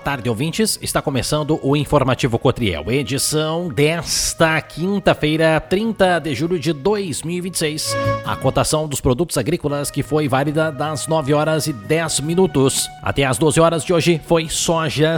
tarde, ouvintes. Está começando o Informativo Cotriel, edição desta quinta-feira, 30 de julho de 2026. A cotação dos produtos agrícolas que foi válida das 9 horas e 10 minutos. Até as 12 horas de hoje foi soja R$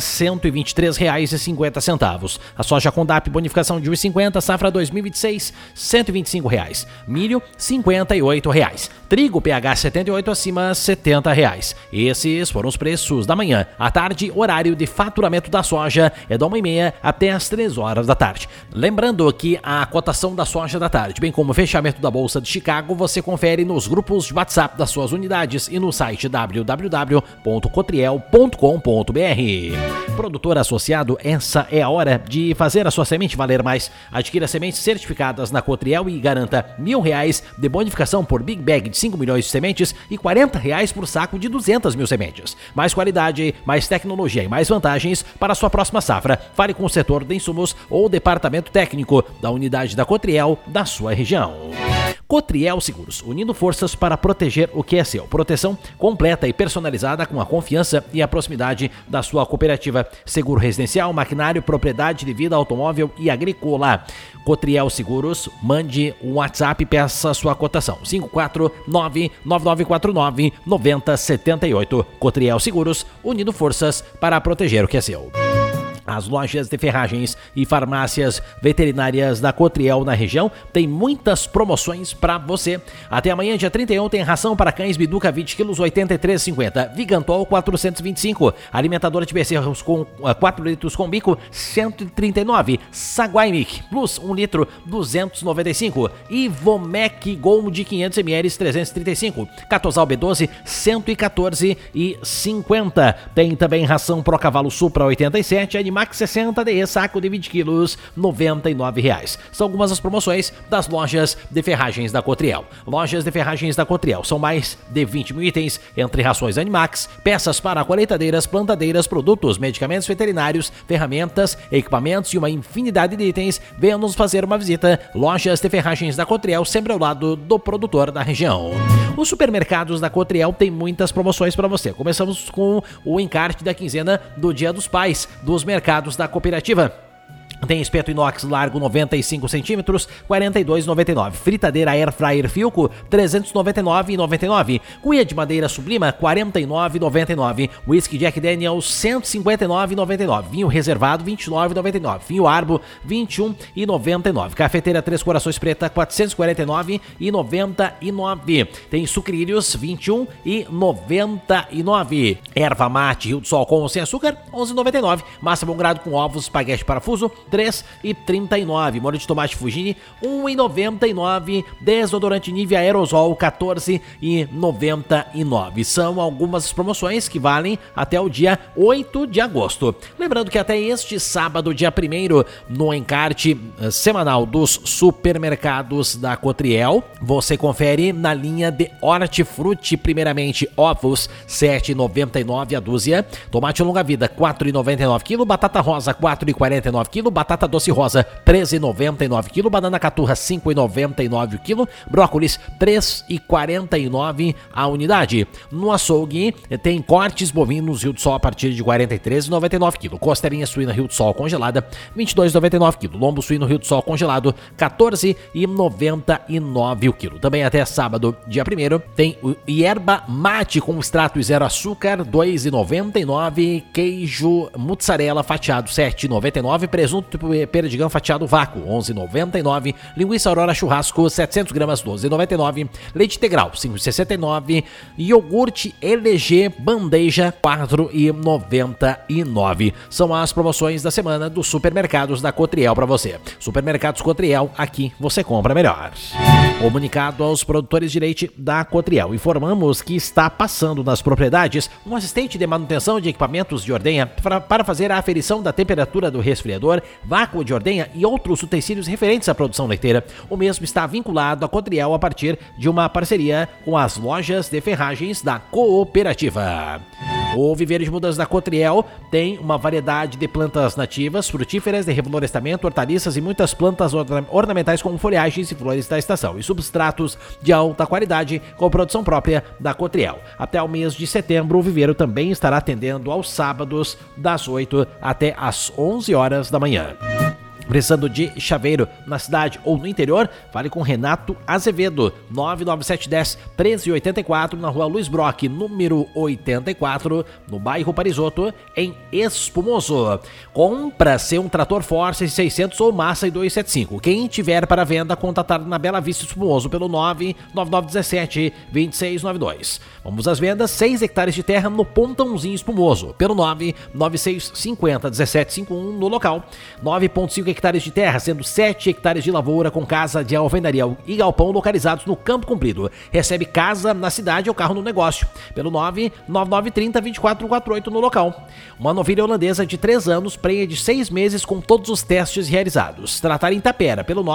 123,50. A soja Condap bonificação de R$ 1,50, safra 2026, R$ 125. Milho, R$ 58. Trigo PH 78 acima, R$ 70. Esses foram os preços da manhã. À tarde, horário de faturamento da soja é da 1h30 até as 3 horas da tarde. Lembrando que a cotação da soja da tarde, bem como o fechamento da Bolsa de Chicago, você confere nos grupos de WhatsApp das suas unidades e no site www.cotriel.com.br. Produtor associado, essa é a hora de fazer a sua semente valer mais. Adquira sementes certificadas na Cotriel e garanta R$ 1.000 de bonificação por Big Bag de 5 milhões de sementes e R$ 40 por saco de 200 mil sementes. Mais qualidade, mais tecnologia e mais vantagens para a sua próxima safra. Fale com o setor de insumos ou o departamento técnico da unidade da Cotriel da sua região. Cotriel Seguros, unindo forças para proteger o que é seu. Proteção completa e personalizada com a confiança e a proximidade da sua cooperativa. Seguro residencial, maquinário, propriedade de vida, automóvel e agrícola. Cotriel Seguros, mande um WhatsApp e peça sua cotação. 549-9949-9078. Cotriel Seguros, unindo forças para proteger o que é seu. As lojas de ferragens e farmácias veterinárias da Cotriel na região têm muitas promoções para você. Até amanhã, dia 31, tem ração para cães Biduca 20 kg, R$ 83,50. Vigantol, 425. Alimentador de becerros com 4 litros com bico, 139. Saguaimic Plus, 1 litro, 295. Ivomec Gold 500 ml, 335. Catosal B12, 114,50. Tem também ração Pro Cavalo Supra 87, Max 60 DE, saco de 20 quilos, R$ 99. São algumas das promoções das lojas de ferragens da Cotriel. Lojas de ferragens da Cotriel são mais de 20 mil itens, entre rações Animax, peças para colheitadeiras, plantadeiras, produtos, medicamentos veterinários, ferramentas, equipamentos e uma infinidade de itens. Venha nos fazer uma visita. Lojas de ferragens da Cotriel, sempre ao lado do produtor da região. Os supermercados da Cotriel têm muitas promoções para você. Começamos com o encarte da quinzena do Dia dos Pais dos mercados da cooperativa. Tem espeto inox largo 95 centímetros, R$ 42,99. Fritadeira Air Fryer Filco, R$ 399,99. Cuia de madeira Sublima, R$ 49,99. Whisky Jack Daniels, R$ 159,99. Vinho reservado, R$ 29,99. Vinho Arbo, R$ 21,99. Cafeteira Três Corações Preta, R$ 449,99. Tem sucrilhos, R$ 21,99. Erva mate Rio do Sol com ou sem açúcar, R$ 11,99. Massa bom grado com ovos, espaguete parafuso, R$ 3,39. Molho de tomate Fugini, R$ 1,99. Desodorante Nivea Aerosol, R$ 14,99. São algumas promoções que valem até o dia 8 de agosto. Lembrando que até este sábado, dia 1º, no encarte semanal dos supermercados da Cotriel, você confere na linha de hortifruti, primeiramente ovos, R$ 7,99 a dúzia. Tomate longa-vida, R$ 4,99 kg. Batata rosa, R$ 4,49 kg. Batata doce rosa, R$ 13,99 kg. Banana caturra, R$ 5,99 kg. Brócolis, R$ 3,49 a unidade. No açougue, tem cortes bovinos Rio do Sol a partir de R$ 43,99 kg. Costelinha suína Rio do Sol congelada, R$ 22,99 kg. Lombo suíno Rio do Sol congelado, R$ 14,99 o quilo. Também até sábado, dia 1º, tem o yerba mate com extrato e zero açúcar, R$ 2,99. Queijo mussarela fatiado, R$ 7,99. Presunto perdigão fatiado vácuo, R$ 11,99. Linguiça Aurora churrasco, 700 gramas, R$ 12,99. Leite integral, R$ 5,69. Iogurte LG bandeja, R$ 4,99. São as promoções da semana dos supermercados da Cotriel para você. Supermercados Cotriel, aqui você compra melhor. Comunicado aos produtores de leite da Cotriel. Informamos que está passando nas propriedades um assistente de manutenção de equipamentos de ordenha para fazer a aferição da temperatura do resfriador, vácuo de ordenha e outros utensílios referentes à produção leiteira. O mesmo está vinculado à Cotriel a partir de uma parceria com as lojas de ferragens da cooperativa. O viveiro de mudas da Cotriel tem uma variedade de plantas nativas, frutíferas, de reflorestamento, hortaliças e muitas plantas ornamentais com folhagens e flores da estação e substratos de alta qualidade com produção própria da Cotriel. Até o mês de setembro, o viveiro também estará atendendo aos sábados das 8 até as 11 horas da manhã. Precisando de chaveiro na cidade ou no interior, fale com Renato Azevedo, 99710-1384, na rua Luiz Brock, número 84, no bairro Parisotto, em Espumoso. Compra-se um trator Force 600 ou Massa 275. Quem tiver para venda, contatar na Bela Vista Espumoso pelo 99917-2692. Vamos às vendas, 6 hectares de terra no Pontãozinho Espumoso, pelo 99650-1751 no local, 9,5 hectares de terra, sendo 7 hectares de lavoura com casa de alvenaria e galpão localizados no Campo Comprido. Recebe casa na cidade ou carro no negócio, pelo 99930-2448 no local. Uma novilha holandesa de 3 anos, prenha de 6 meses com todos os testes realizados. Tratar em Tapera, pelo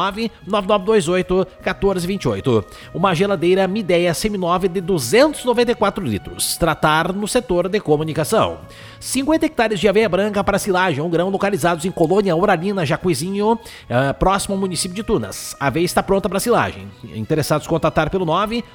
99928-1428. Uma geladeira Midea seminove de 294 litros. Tratar no setor de comunicação. 50 hectares de aveia branca para silagem, um grão localizados em Colônia Uralina, Jacuizinho, próximo ao município de Tunas. A aveia está pronta para silagem. Interessados contatar pelo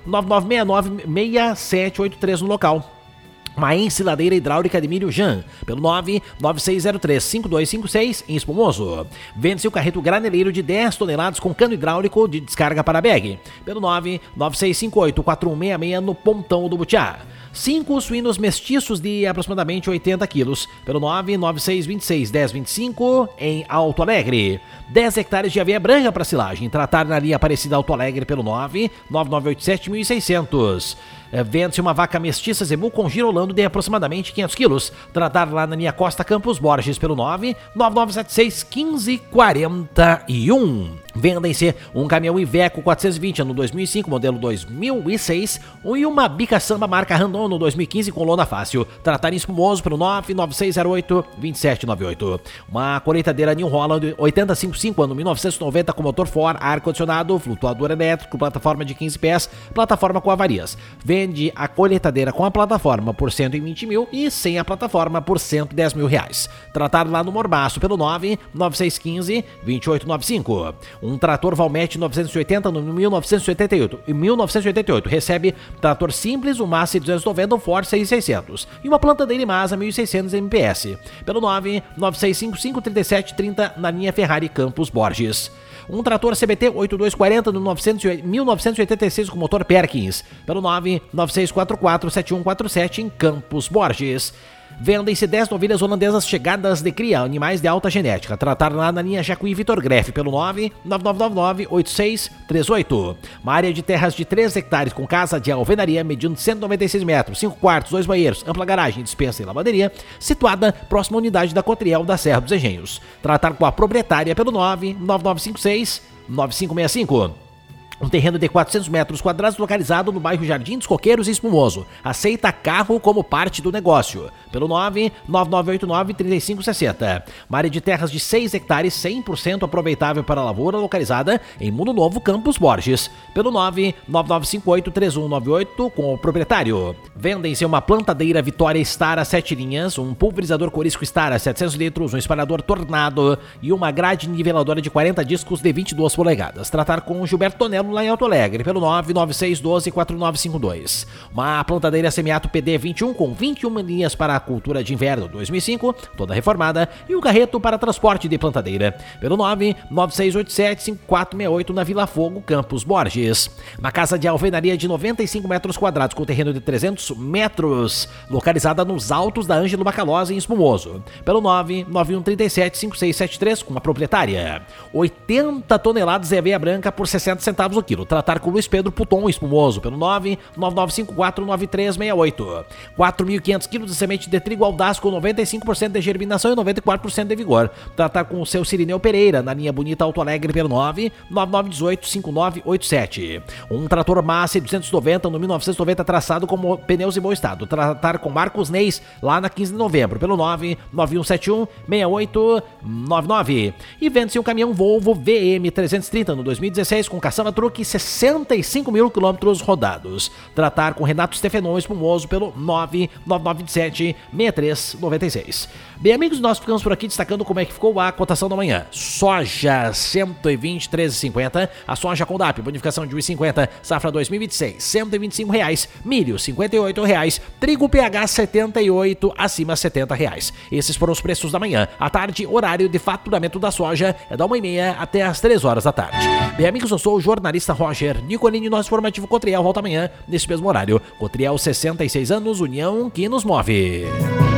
99969-6783 no local. Uma ensiladeira hidráulica de milho Jan, pelo 99603-5256 em Espumoso. Vende-se o carreto graneleiro de 10 toneladas com cano hidráulico de descarga para bag, pelo 99658-4166 no Pontão do Butiá. 5 suínos mestiços de aproximadamente 80 quilos, pelo 99626-1025 em Alto Alegre. 10 hectares de aveia branca para silagem. Tratar na linha Aparecida Alto Alegre pelo 99987-1600. Vende-se uma vaca mestiça Zebu com girolando de aproximadamente 500 quilos. Tratar lá na linha Costa Campos Borges pelo 99976-1541. Vendem-se um caminhão Iveco 420 ano 2005, modelo 2006, e uma bica samba marca Randon no 2015 com lona fácil. Tratar em Espumoso pelo 99608-2798. Uma colheitadeira New Holland 8055 ano 1990 com motor Ford, ar-condicionado, flutuador elétrico, plataforma de 15 pés, plataforma com avarias. Vende a colheitadeira com a plataforma por 120 mil e sem a plataforma por 110 mil reais. Tratar lá no Morbaço pelo 99615-2895. Um trator Valmet 980 no 1988. Recebe trator simples, um Massa 290, um Ford 6600 e uma plantadeira Imasa 1600 MPS. Pelo 99655-3730 na linha Ferrari Campos Borges. Um trator CBT 8240 no 1986 com motor Perkins, pelo 99644-7147 em Campos Borges. Vendem-se 10 novilhas holandesas chegadas de cria, animais de alta genética. Tratar lá na linha Jacuí Vitor Greff, pelo 99999-8638. Uma área de terras de 3 hectares com casa de alvenaria medindo 196 metros, 5 quartos, 2 banheiros, ampla garagem, dispensa e lavanderia, situada próxima à unidade da Cotriel da Serra dos Engenhos. Tratar com a proprietária pelo 99956-9565. Um terreno de 400 metros quadrados localizado no bairro Jardim dos Coqueiros e Espumoso. Aceita carro como parte do negócio. Pelo 99989-3560. Uma área de terras de 6 hectares, 100% aproveitável para a lavoura, localizada em Mundo Novo, Campos Borges. Pelo 99958-3198 com o proprietário. Vendem-se uma plantadeira Vitória Star a 7 linhas, um pulverizador Corisco Star a 700 litros, um espalhador Tornado e uma grade niveladora de 40 discos de 22 polegadas. Tratar com o Gilberto Tonello lá em Alto Alegre, pelo 99612-4952. Uma plantadeira Semiato PD 21 com 21 linhas para a cultura de inverno 2005, toda reformada, e um carreto para transporte de plantadeira, pelo 99687-5468 na Vila Fogo, Campos Borges. Uma casa de alvenaria de 95 metros quadrados com terreno de 300 metros, localizada nos altos da Ângelo Bacalhosa em Espumoso, pelo 99137-5673 com a proprietária. 80 toneladas de aveia branca por 60 centavos o quilo. Tratar com Luiz Pedro Puton Espumoso pelo 99954-9368. 4.500 quilos de semente de trigo audaz com 95% de germinação e 94% de vigor. Tratar com o seu Cirineu Pereira na linha Bonita Alto Alegre pelo 99918-5987. Um trator Massa 290 no 1990 traçado com pneus em bom estado. Tratar com Marcos Neis lá na 15 de novembro pelo 99171-6899. E vende-se um caminhão Volvo VM 330 no 2016 com caçamba truque 65 mil quilômetros rodados. Tratar com Renato Stefanon Espumoso pelo 99927 6396. Bem, amigos, nós ficamos por aqui destacando como é que ficou a cotação da manhã. Soja 123,50, a soja com DAP, bonificação de 1,50, safra 2026, R$125, milho R$58, trigo PH 78, acima R$70. Esses foram os preços da manhã. À tarde, horário de faturamento da soja é da 1h30 até as 3 horas da tarde. Bem, amigos, eu sou o jornalista Roger Nicolini, nosso informativo Cotriel volta amanhã, nesse mesmo horário. Cotriel, 66 anos, união que nos move.